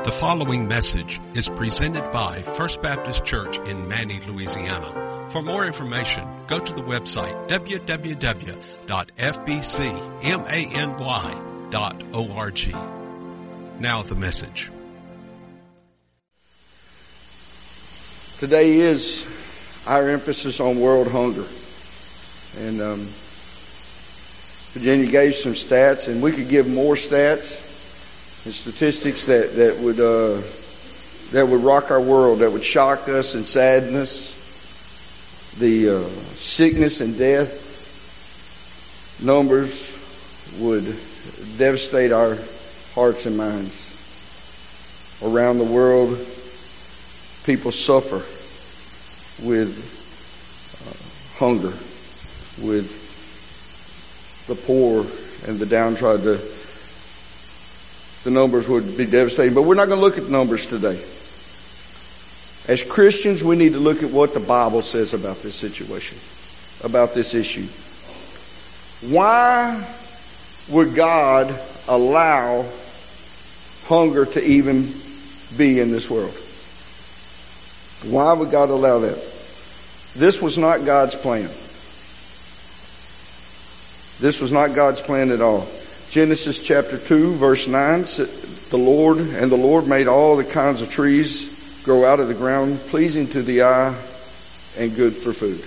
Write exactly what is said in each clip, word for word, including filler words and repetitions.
The following message is presented by First Baptist Church in Manny, Louisiana. For more information, go to the website w w w dot f b c many dot org. Now the message. Today is our emphasis on world hunger. And um, Virginia gave some stats, and we could give more stats and statistics that, that would uh, that would rock our world, that would shock us and sadden us. The uh, sickness and death numbers would devastate our hearts and minds. Around the world, people suffer with uh, hunger, with the poor and the downtrodden. The, the numbers would be devastating. But we're not going to look at numbers today. As Christians, we need to look at what the Bible says about this situation, about this issue. Why would God allow hunger to even be in this world? Why would God allow that? This was not God's plan. This was not God's plan at all. Genesis chapter two, verse nine, the Lord and the Lord made all the kinds of trees grow out of the ground, pleasing to the eye and good for food.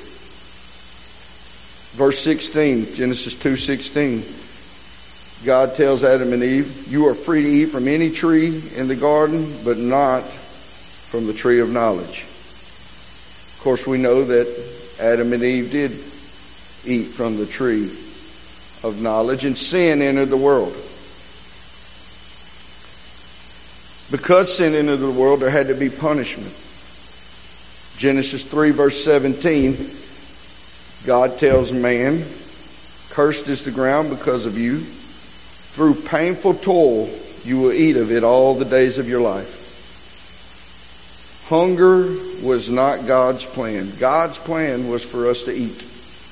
Verse sixteen, Genesis two sixteen, God tells Adam and Eve, you are free to eat from any tree in the garden, but not from the tree of knowledge. Of course, we know that Adam and Eve did eat from the tree of knowledge, and sin entered the world. Because sin entered the world, there had to be punishment. Genesis three verse seventeen, God tells man, cursed is the ground because of you. Through painful toil, you will eat of it all the days of your life. Hunger was not God's plan. God's plan was for us to eat.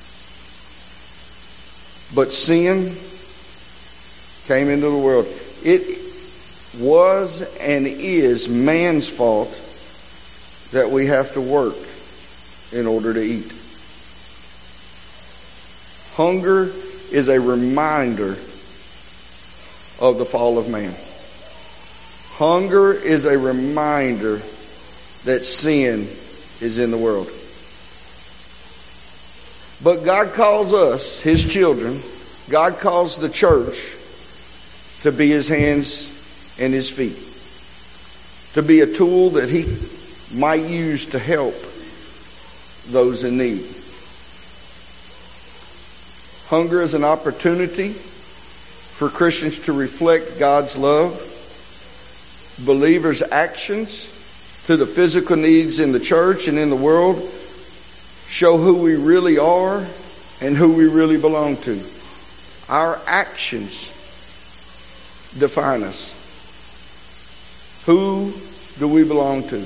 But sin came into the world. It was and is man's fault that we have to work in order to eat. Hunger is a reminder of the fall of man. Hunger is a reminder that sin is in the world. But God calls us, His children, God calls the church to be His hands and His feet. To be a tool that He might use to help those in need. Hunger is an opportunity for Christians to reflect God's love. Believers' actions to the physical needs in the church and in the world show who we really are and who we really belong to. Our actions define us. Who do we belong to?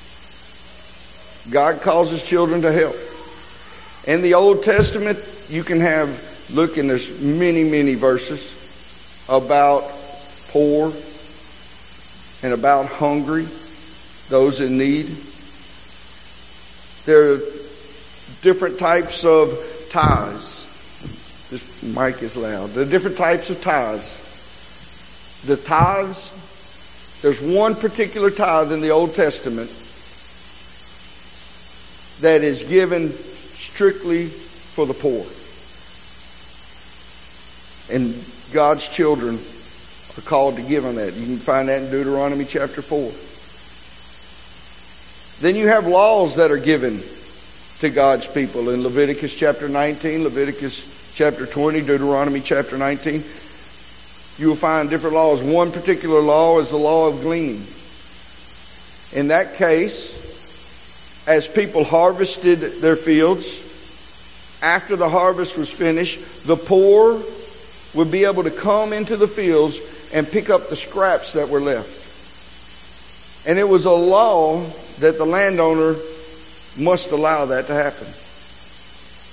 God calls His children to help. In the Old Testament, you can have, look, and there's many, many verses about poor and about hungry, those in need. There are different types of tithes. This mic is loud. There are different types of tithes. The tithes, there's one particular tithe in the Old Testament that is given strictly for the poor. And God's children are called to give on that. You can find that in Deuteronomy chapter four. Then you have laws that are given to God's people in Leviticus chapter nineteen, Leviticus chapter twenty, Deuteronomy chapter nineteen. You will find different laws. One particular law is the law of gleaning. In that case, as people harvested their fields, after the harvest was finished, the poor would be able to come into the fields and pick up the scraps that were left. And it was a law that the landowner must allow that to happen.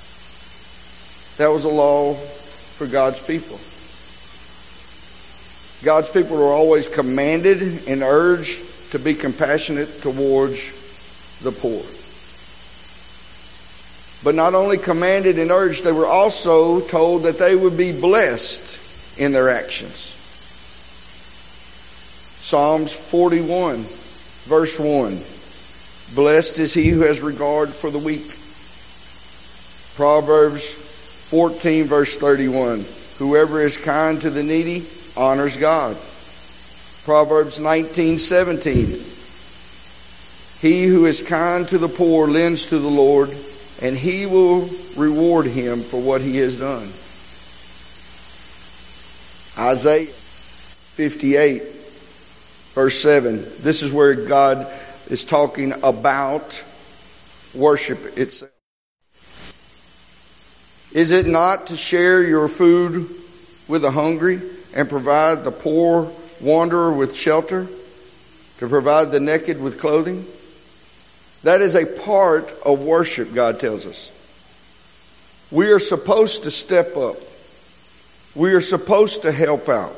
That was a law for God's people. God's people are always commanded and urged to be compassionate towards the poor. But not only commanded and urged, they were also told that they would be blessed in their actions. Psalms forty-one, verse one. Blessed is he who has regard for the weak. Proverbs fourteen, verse thirty-one. Whoever is kind to the needy honors God. Proverbs nineteen, seventeen. He who is kind to the poor lends to the Lord, and he will reward him for what he has done. Isaiah fifty-eight, verse seven. This is where God is talking about worship itself. Is it not to share your food with the hungry and provide the poor wanderer with shelter, to provide the naked with clothing? That is a part of worship, God tells us. We are supposed to step up. We are supposed to help out.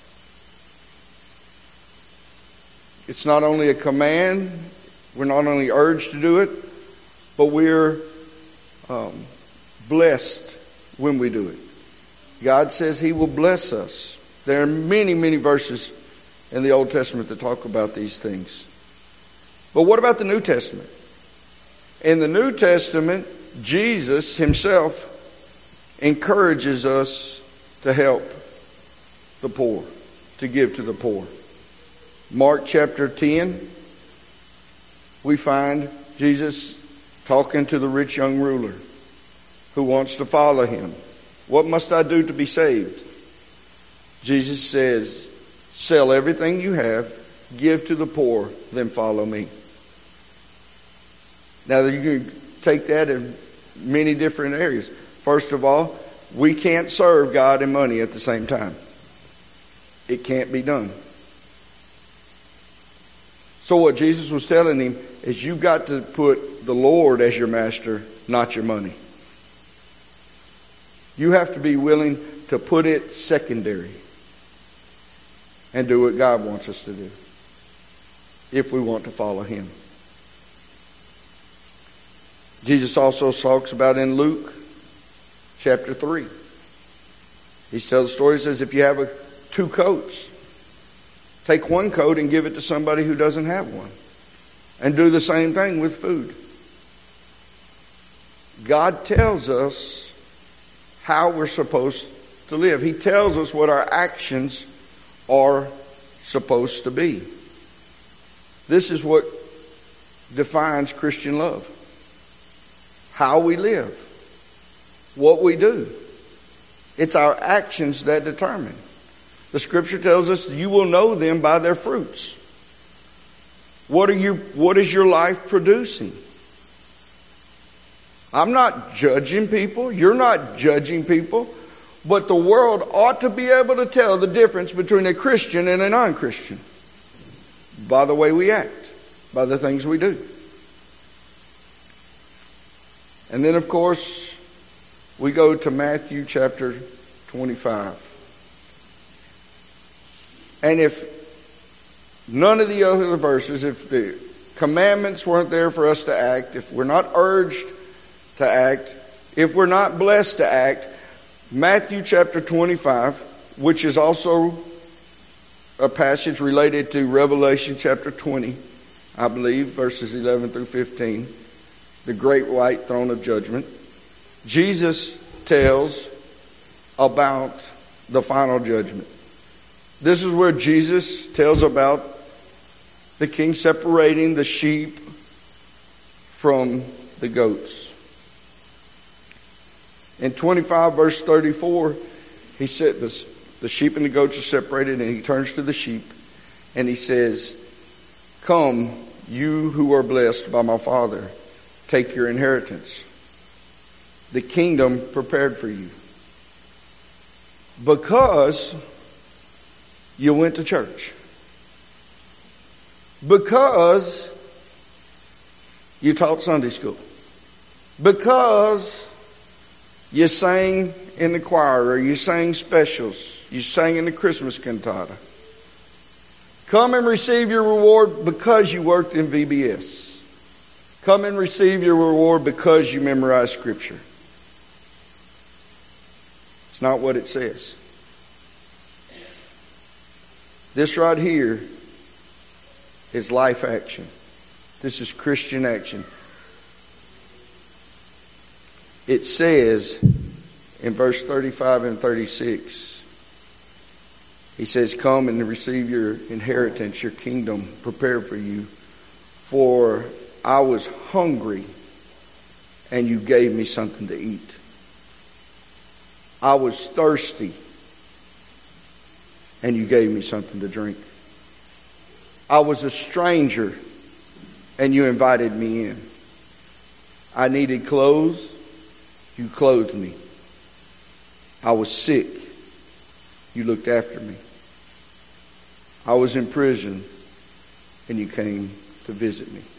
It's not only a command, we're not only urged to do it, but we're um, blessed when we do it. God says He will bless us. There are many, many verses in the Old Testament that talk about these things. But what about the New Testament? In the New Testament, Jesus Himself encourages us to help the poor, to give to the poor. Mark chapter ten, we find Jesus talking to the rich young ruler who wants to follow Him. What must I do to be saved? Jesus says, sell everything you have, give to the poor, then follow me. Now you can take that in many different areas. First of all, we can't serve God and money at the same time. It can't be done. So what Jesus was telling him is you've got to put the Lord as your master, not your money. You have to be willing to put it secondary and do what God wants us to do if we want to follow Him. Jesus also talks about in Luke chapter three. He tells the story, he says, if you have a, two coats, take one coat and give it to somebody who doesn't have one. And do the same thing with food. God tells us how we're supposed to live. He tells us what our actions are supposed to be. This is what defines Christian love. How we live. What we do. It's our actions that determine. The scripture tells us you will know them by their fruits. What are you, what is your life producing? I'm not judging people. You're not judging people. But the world ought to be able to tell the difference between a Christian and a non-Christian by the way we act, by the things we do. And then, of course, we go to Matthew chapter twenty-five. And if none of the other verses, if the commandments weren't there for us to act, if we're not urged to act, if we're not blessed to act, Matthew chapter twenty-five, which is also a passage related to Revelation chapter twenty, I believe, verses eleven through fifteen, the great white throne of judgment, Jesus tells about the final judgment. This is where Jesus tells about the king separating the sheep from the goats. In twenty-five verse thirty-four, he said this, the sheep and the goats are separated, and he turns to the sheep and he says, come, you who are blessed by my Father, take your inheritance, the kingdom prepared for you. Because you went to church. Because you taught Sunday school. Because you sang in the choir, or you sang specials. You sang in the Christmas cantata. Come and receive your reward because you worked in V B S. Come and receive your reward because you memorized Scripture. It's not what it says. This right here is life action. This is Christian action. It says in verse thirty-five and thirty-six, he says, come and receive your inheritance, your kingdom prepared for you. For I was hungry and you gave me something to eat. I was thirsty and you gave me something to drink. I was a stranger and you invited me in. I needed clothes, you clothed me. I was sick, you looked after me. I was in prison and you came to visit me.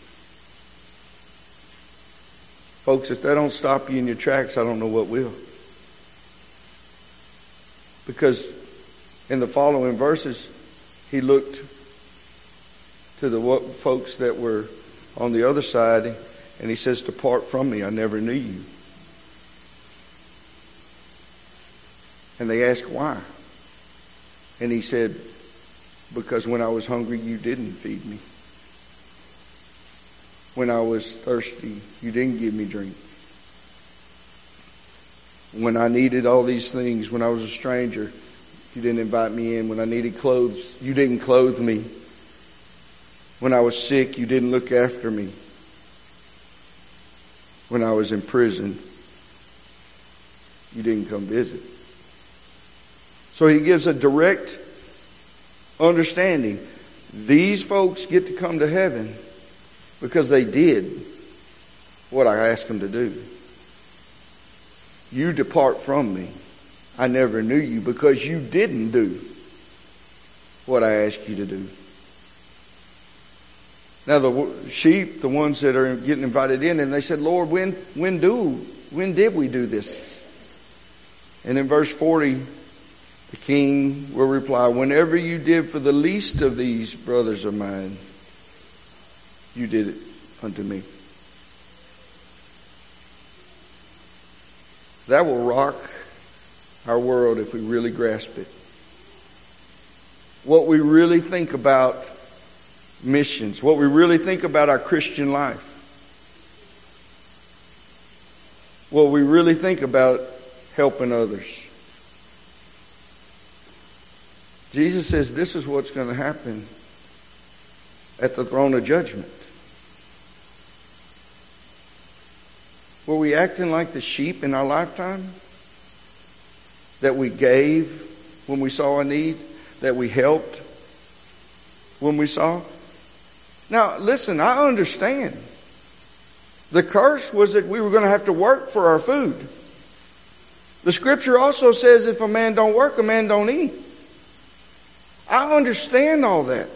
Folks, if that don't stop you in your tracks, I don't know what will. Because in the following verses, he looked to the folks that were on the other side and he says, depart from me, I never knew you. And they asked why. And he said, because when I was hungry, you didn't feed me. When I was thirsty, you didn't give me drink. When I needed all these things, when I was a stranger, you didn't invite me in. When I needed clothes, you didn't clothe me. When I was sick, you didn't look after me. When I was in prison, you didn't come visit. So he gives a direct understanding. These folks get to come to heaven because they did what I asked them to do. You depart from me. I never knew you because you didn't do what I asked you to do. Now the sheep, the ones that are getting invited in, and they said, Lord, when, when do, when did we do this? And in verse forty, the king will reply, whenever you did for the least of these brothers of mine, you did it unto me. That will rock our world if we really grasp it. What we really think about missions, what we really think about our Christian life, what we really think about helping others. Jesus says this is what's going to happen at the throne of judgment. Were we acting like the sheep in our lifetime? That we gave when we saw a need? That we helped when we saw? Now, listen, I understand. The curse was that we were going to have to work for our food. The scripture also says if a man don't work, a man don't eat. I understand all that.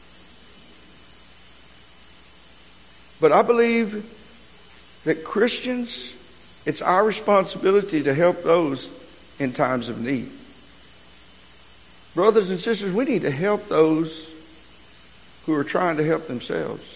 But I believe that Christians, it's our responsibility to help those in times of need. Brothers and sisters, we need to help those who are trying to help themselves.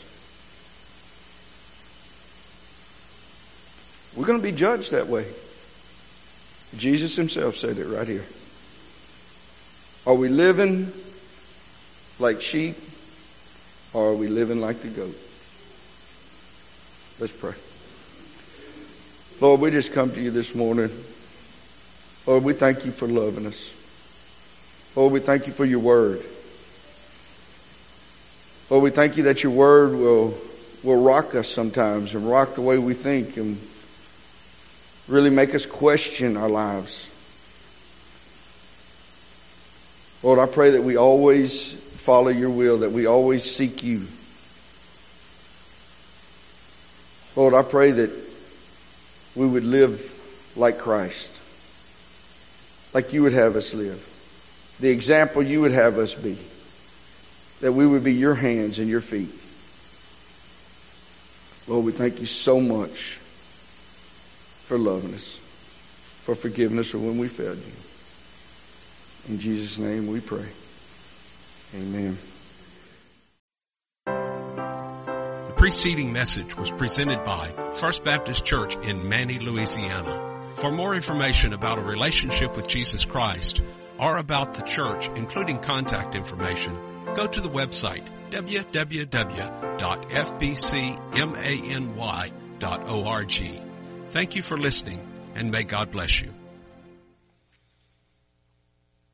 We're going to be judged that way. Jesus himself said it right here. Are we living like sheep or are we living like the goat? Let's pray. Lord, we just come to you this morning. Lord, we thank you for loving us. Lord, we thank you for your word. Lord, we thank you that your word will, will rock us sometimes and rock the way we think and really make us question our lives. Lord, I pray that we always follow your will, that we always seek you. Lord, I pray that we would live like Christ, like you would have us live, the example you would have us be, that we would be your hands and your feet. Lord, we thank you so much for loving us, for forgiving us for when we failed you. In Jesus' name we pray. Amen. preceding message was presented by First Baptist Church in Manny, Louisiana. For more information about a relationship with Jesus Christ or about the church, including contact information, go to the website w w w dot f b c many dot org. Thank you for listening, and may God bless you.